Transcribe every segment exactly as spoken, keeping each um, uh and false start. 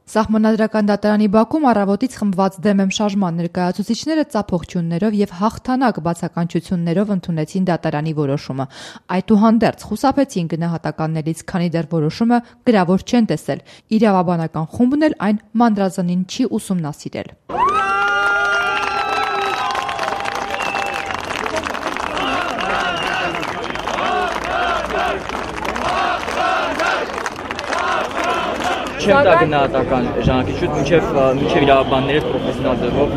Սահմանադրական դատարանի բակում առավոտից խմբված դեմ եմ շարժման ներկայացուցիչները ծափողջյուններով եւ հաղթանակ բացականչություններով ընդունեցին դատարանի որոշումը։ Այդուհանդերձ խուսափեցին գնահատականներից, քանի դեռ որոշումը գրավոր չեն տեսել։ Իրավաբանական խումբն էլ այն մանրազնին չի ուսումնասիրել։ Չեմ տա գնահատական ժամանակի շուտ, մինչև մինչև իրավաբաններից պրոֆեսիոնալ ձևով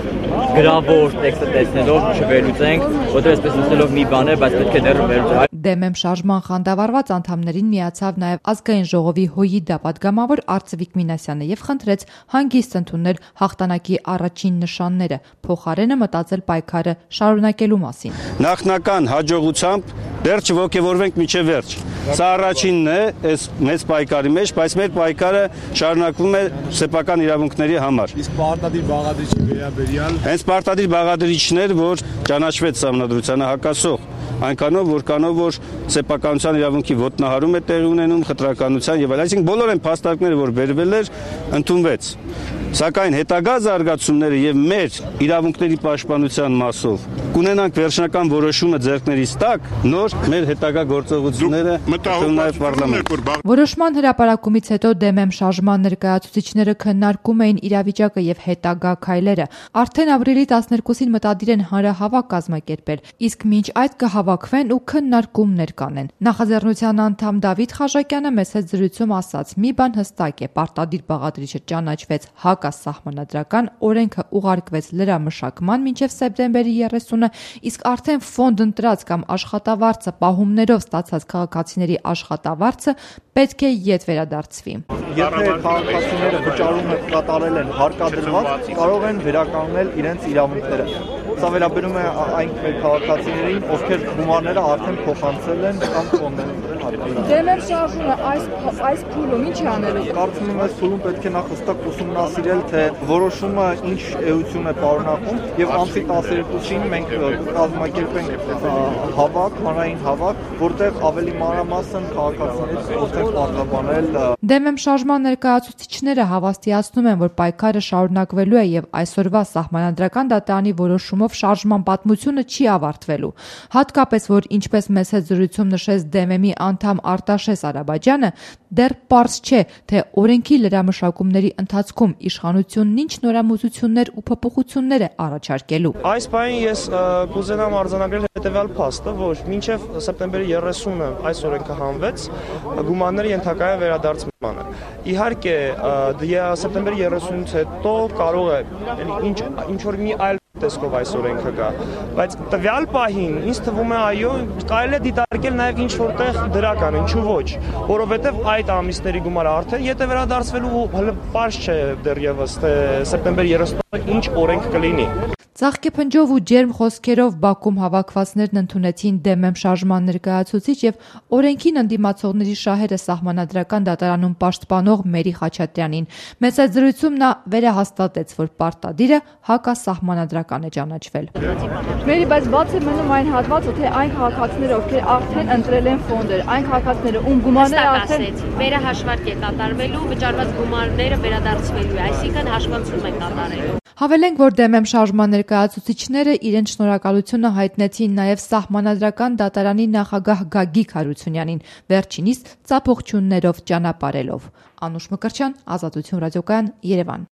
գրավոր տեքստը տեսնելով չվերլուծենք, որտեղ այսպես լսելով մի բան է, բայց պետք է դեռ վերլուծենք։ Դեմ եմ շարժման խանդավառված անդամներին միացավ նաև Ազգային ժողովի ՀՅԴ պատգամավոր Արծվիկ Մինասյանը եւ խնդրեց հանգիստ ընդունել հաղթանակի առաջին նշանները, փոխարենը մտածել պայքարը շարունակելու մասին։ Նախնական հաջողությամբ դեռ չողջևորվենք միջև վերջ։ Սա առաջինն է այս մեծ պայքարի մեջ, բայց մեր պայքարը շարունակվում է սեփական իրավունքների համար։ Իսկ պարտադիր բաղադրիչի վերաբերյալ հենց պարտադիր բաղադրիչներ, որ ճանաչվեց Սահմանադրությանը հակասող, այնքանով որքանով որ սեփականության իրավունքի ոտնահարում է տեղի ունենում, խտրականության եւ այլն, այսինքն բոլոր այն փաստարկները, որ բերվել էր, ընդունվեց։ Սակայն հետագա զարգացումները եւ մեր իրավունքների պաշտպանության մասով կունենանք վերջնական որոշումը ձեռքներիս տակ, նոր մեր հետագա գործողությունները նաեւ պարլամենտ։ Որոշման հրապարակումից հետո դեմ եմ շարժման ներկայացուցիչները քննարկում էին իրավիճակը եւ հետագա քայլերը։ Արդեն ապրիլի տասներկուսին մտադիր են հանրահավաք կազմակերպել, իսկ մինչ այդ կհավաքվեն ու քննարկումներ կանեն։ Նախաձեռնության անդամ Դավիթ Խաչակյանը մեծ հետ զրույցում ասաց. «Մի բան հստակ է, պարտադիր բաղադրիչը ճանաչվեց հակասահմանադրական, օրենքը ուղարկվեց լրամշակման մինչև սեպտեմբերի երեսունը, իսկ արդեն ֆոնդ ընտրած կամ աշխատավարձը պահումներով ստացած քաղաքացիների աշխատավարձը պետք է ետ վերադարձվի»։ Եթե քաղաքացիները վճարումը կատարել են հարկադրված, կարող են վերականգնել իրենց իրավունքները։ Սա վերաբերում է այն քաղաքացիներին, ովքեր գումարները արդեն փոխանցել են կամ ֆոնդներ ընտրել հարկադրված։ Դեմ եմ շարժումը այս այս փուլում ինչ է անելու։ Կարծում եմ, այս փուլում պետք է նախ հստակ ուսումնասիրել, թե որոշումը ինչ էություն է պարունակում, եւ ամսի տասներկուսին մենք կկազմակերպենք հավաք, հանրային հավաք, որտեղ ավելի մանրամասն քաղաքացիներից կոչվեն պարզաբանել։ Դեմ եմ շարժման ներկայացուցիչները հավաստիացնում են, որ պայքարը շարունակվելու է եւ այսօրվա Սահմանադրական դատարանի որոշումով շարժման պատմությունը չի ավարտվելու։ Հատկապես, որ ինչպես մեծ հետ զրույցում նշեց Դեմեմի անդամ Արտաշես Արաբաջյանը, դեռ պարզ չէ, թե օրենքի լրամշակումների ընթացքում իշխանությունն ինչ նորամուծություններ ու փոփոխություններ է առաջարկելու։ Այս բանին ես կուզենամ արձանագրել հետևյալ փաստը, որ մինչև սեպտեմբերի երեսունը այս օրենքը հանվեց, գումարները ենթակա է վերադարձմանը։ Իհարկե, սեպտեմբերի երեսունից հետո կարող է ինչ ինչ որ մի այլ տեսքով այս օրենքը գա, բայց տվյալ պահին ինձ թվում է այո, կարելի է դիտարկել նաև ինչ որտեղ դրական, ինչու ոչ, որովհետև այդ ամիսների գումարը արդեն եթե վերադարձվելու հələ պարզ չէ դեռևս թե սեպտեմբերի երեսունը ինչ օրենք կլինի։ Ծաղկեփնջով ու ջերմ խոսքերով Բաքում հավաքվածներն ընդունեցին դեմ եմ շարժման ներկայացուցիչ եւ օրենքին ընդդիմացողների շահերը Սահմանադրական դատարանում պաշտպանող Մերի Խաչատրյանին։ Մեծ զրույցում նա վերահաստատեց, որ պարտադիրը հակասահմանադրական է ճանաչվել։ Մերի, բայց բաց է մնում այն հատվածը, թե այն քաղաքացիները, ովքեր արդեն ընտրել են ֆոնդեր, այն քաղաքացիները, ում գումարները արդեն վերահաշվարկ է կատարվելու, վճարված գումարները վերադարձվելու է, այսինքն հաշվարկում են կատարելու։ Հավելենք, որ դեմ եմ շարժման ներկայացուցիչները իրենց շնորհակալությունը հայտնեցին նաև Սահմանադրական դատարանի նախագահ Գագիկ Հարությունյանին, վերջինիս ծափողջյուններով ճանապարհելով։ Անուշ Մկրտչյան, Ազատություն ռադիոկայան, Երևան։